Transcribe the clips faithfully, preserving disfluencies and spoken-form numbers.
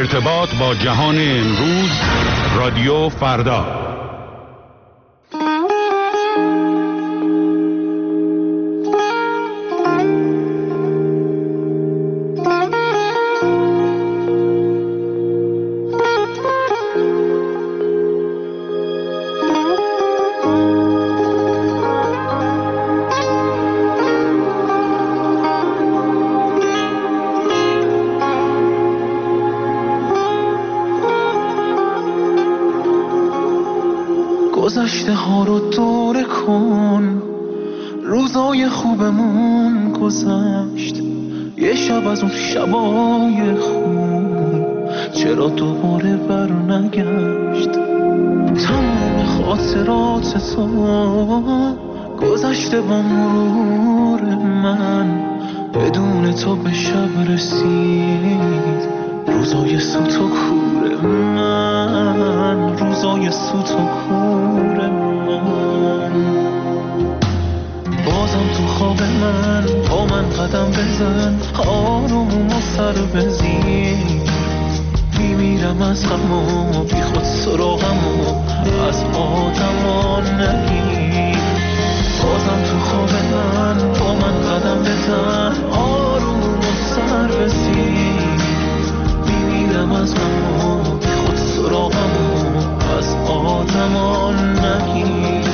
ارتباط با جهان امروز، رادیو فردا. گذشته ها رو دوره کن، روزای خوبمون گذشت، یه شب از اون شبای خوب چرا دوباره بر نگشت. تمام خاطرات تو گذشته با مرور من، بدون تو به شب رسید روزای سوت و کور من، روزای سوت و کور من. بازم تو خواب من با من قدم بزن، آروم و سر بزیر، میمیرم از غم و بی خود سراغم و از آدم نگیر. بازم تو خواب من با من قدم بزن، آروم و سر بزیر، میمیرم از غم و بی خود سراغم و از آدم نگیر.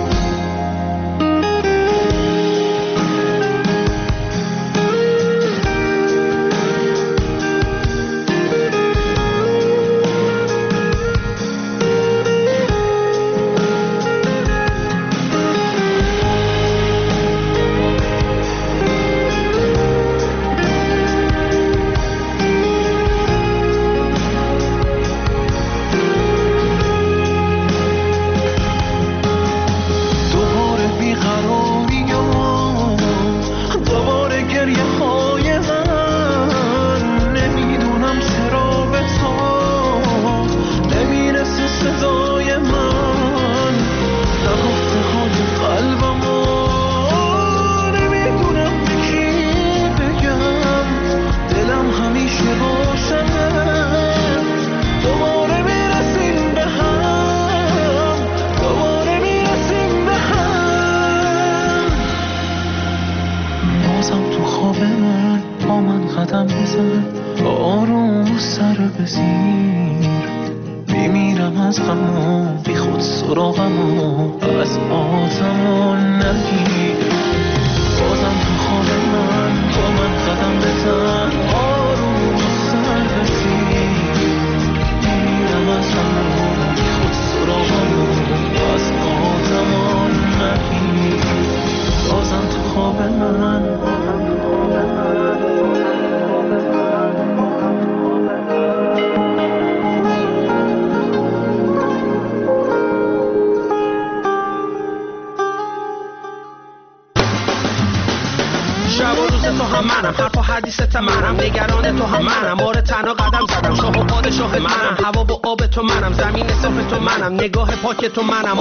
نگاه پاک تو منم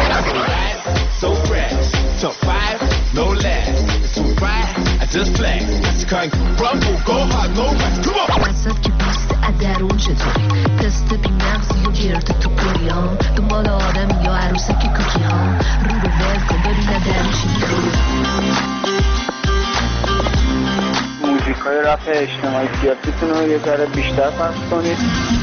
so fresh top five no less it's right I just flex it's kind rumble go hard no rest come on واسه که پست ادرون چطوری تست بی‌مغزی و گرد تو کلیام دنبال آدم یا عروسک کوکی ها رو به ول کن ببینه درون چی میخوری. موزیکای رپ اجتماعی سیاسیتون رو یه ذره بیشتر پخش کنید.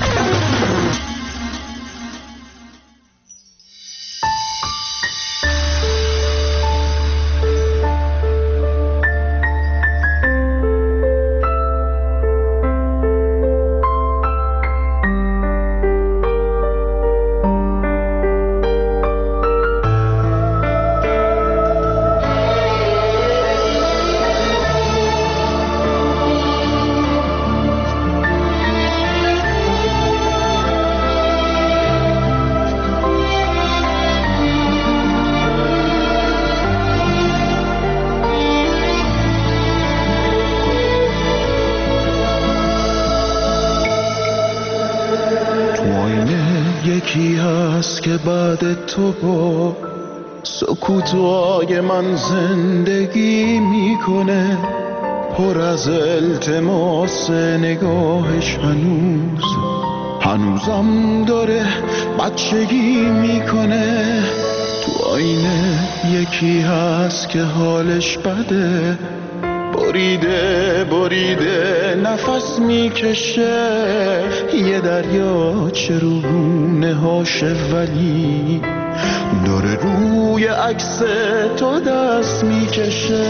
یکی هست که بعد تو با سکوتای من زندگی میکنه، پر از التماس نگاهش هنوز هنوزم داره بچگی میکنه. تو آینه یکی هست که حالش بده، بریده بریده نفس میکشه. یه دریاچه رو گونه هاشه ولی داره روی عکس تو دست میکشه.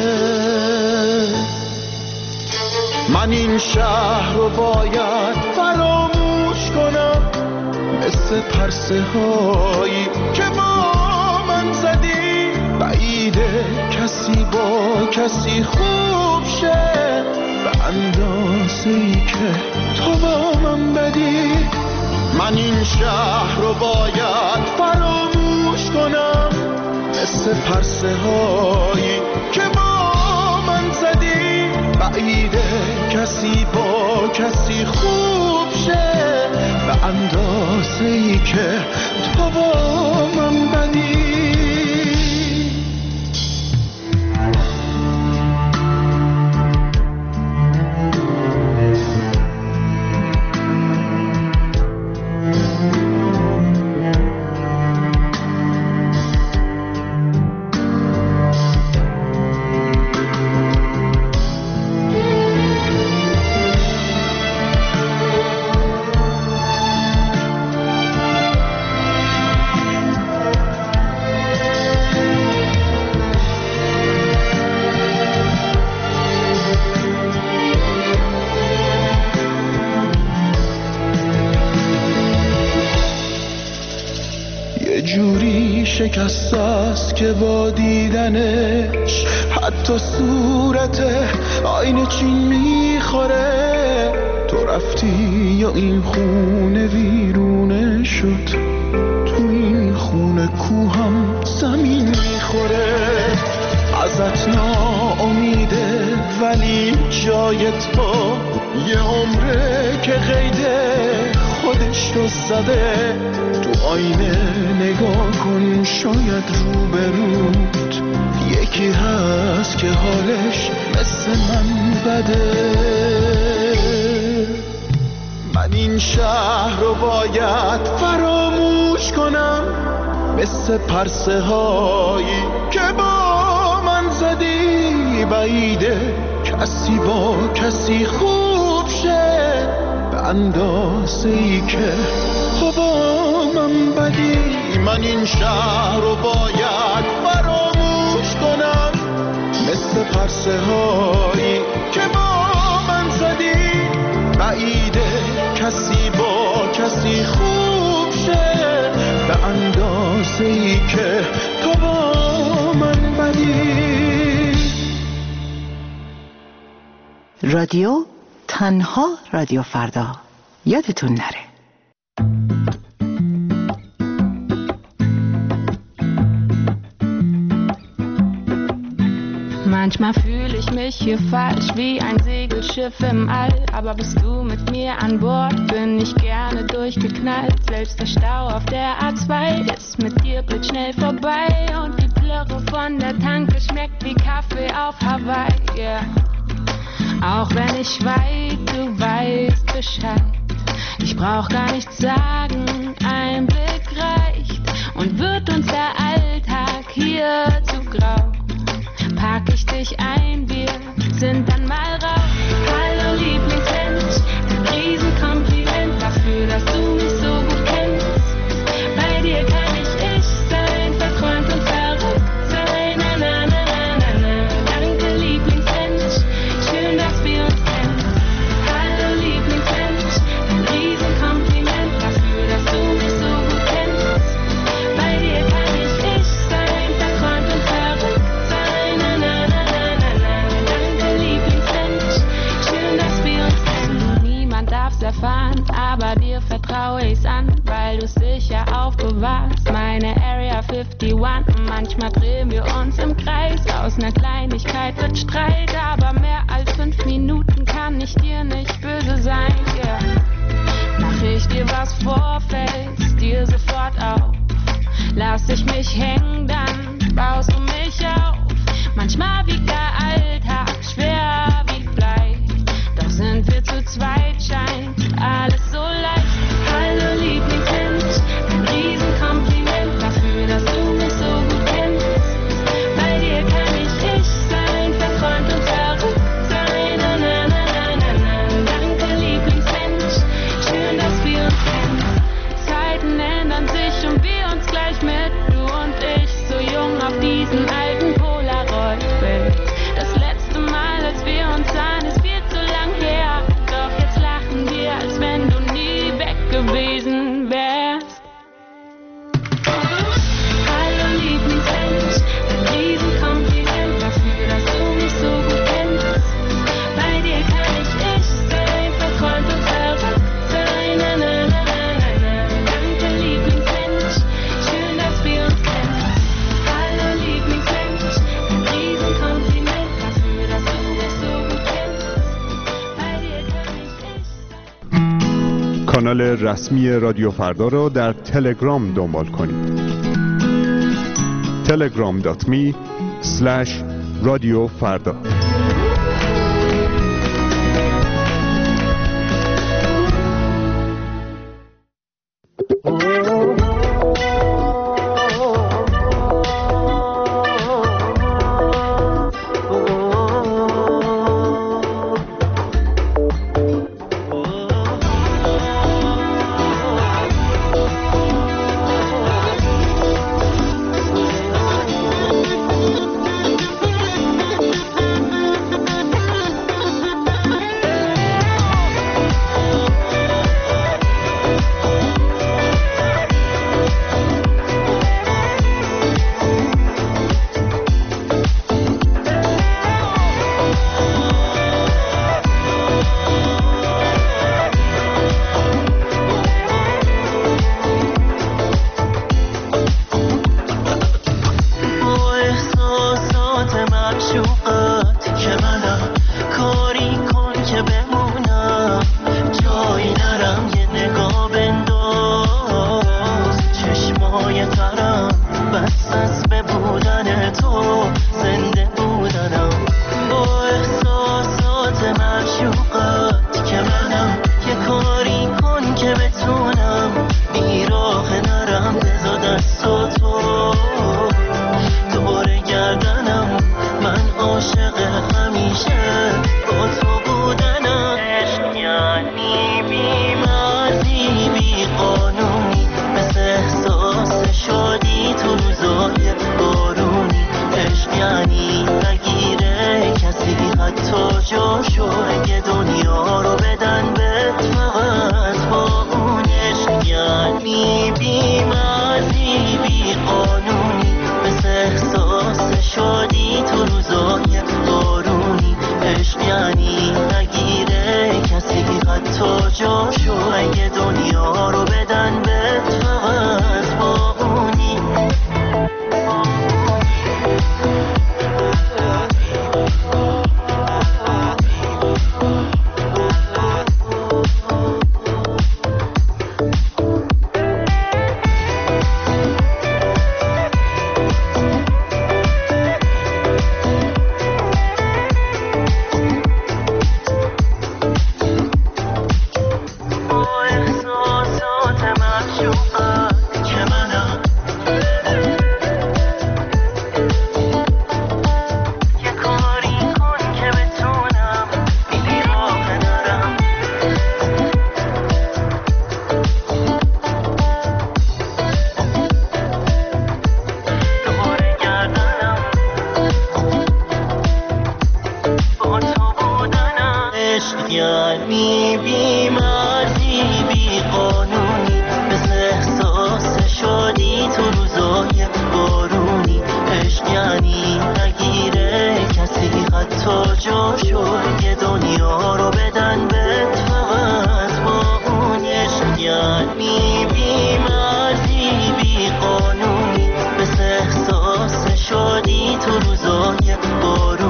من این شهر رو باید فراموش کنم، مثل پرسه هایی که با من زدی. بعیده کسی با کسی خوب شه به اندازه ای که تو با من بدی. من این شهر رو باید فراموش کنم، مثل پرسه هایی که با من زدی. بعیده کسی با کسی خوب شه به اندازه ای که تو با من بدی. شکست است که با دیدنش حتی صورت آینه چین میخوره. تو رفتی یا این خونه ویرونه شد، تو این خونه کوهم زمین میخوره. ازت ناامیده ولی جای تو یه عمره که قیده خودش رو زده. تو آینه نگاه کن، شاید روبروت یکی هست که حالش مثل من بده. من این شهر رو باید فراموش کنم، مثل پرسه هایی که با من زدی. بعیده کسی با کسی خوب شه به اندازه ای که تو با من بدی. من این شهر رو باید فراموش کنم، مثل پرسه هایی که با من زدی. بعیده کسی با کسی خوب شه به اندازه ای که تو با من بدی. رادیو تنها رادیو فردا، یادتون نره. Manchmal fühle ich mich hier falsch wie ein Segelschiff im All. Aber bist du mit mir an Bord, bin ich gerne durchgeknallt. Selbst der Stau auf der A zwei ist mit dir blitzschnell vorbei. Und die Plörre von der Tanke schmeckt wie Kaffee auf Hawaii, yeah. Auch wenn ich weiß, du weißt Bescheid. Ich brauch gar nichts sagen, ein Blick reicht. Und wird uns der Alltag hier zu grau, pack ich dich ein, wir sind dann mal raus. Hallo Lieblingsmensch, ein Riesenkompliment dafür, dass du mich so gut kennst. Bei dir kann ich ich sein, verträumt und verrückt sein. Na na na na na na. Danke Lieblingsmensch, schön, dass wir uns kennen. Hallo Lieblingsmensch, ein Riesenkompliment dafür, dass du mich so gut kennst. Bei dir kann ich ich sein, verträumt und verrückt sein. Na na na na na na. Danke Lieblingsmensch, schön, dass wir uns kennen. Niemand darf's erfahren, aber dir vertraue ich's an, weil du's sicher aufbewahrst. Meine Area einundfünfzig, manchmal drehen wir uns im Kreis. Aus ner Kleinigkeit wird Streit, aber mehr als fünf Minuten kann ich dir nicht böse sein, yeah. Mach ich dir was vor, fällst dir sofort auf. Lass ich mich hängen, dann baust du mich auf. Manchmal wiegt der Alltag schwer wie Blei. weit scheint alles so leicht. Hallo Lieblingsmensch, ein Riesenkompliment dafür, dass du mich so gut kennst. Bei dir kann ich ich sein, verträumt und verrückt sein. Na, na, na, na, na, na. Danke Lieblingsmensch, schön, dass wir uns kennen. Zeiten ändern sich und wir uns gleich mit, du und ich, so jung auf diesem alten Polaroid-Bild. Das letzte Mal, als wir uns sahen, ist viel zu lang her. Doch jetzt lachen wir, als wenn du nie weg gewesen wärst. Hallo Lieblingsmensch, ein Riesenkompliment dafür, dass du mich so gut kennst. Bei dir kann ich ich sein, verträumt und verrückt sein. Na, na, na, na, na, na. Danke Lieblingsmensch, schön, dass wir uns kennen. Hallo Lieblingsmensch, ein Riesenkompliment dafür, dass du mich so gut kennst. Bei dir kann ich ich sein. کانال رسمی رادیو فردا را در تلگرام دنبال کنید. تلگرام دات می اسلش رادیو فردا.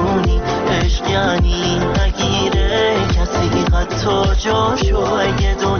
تو جاشو اگه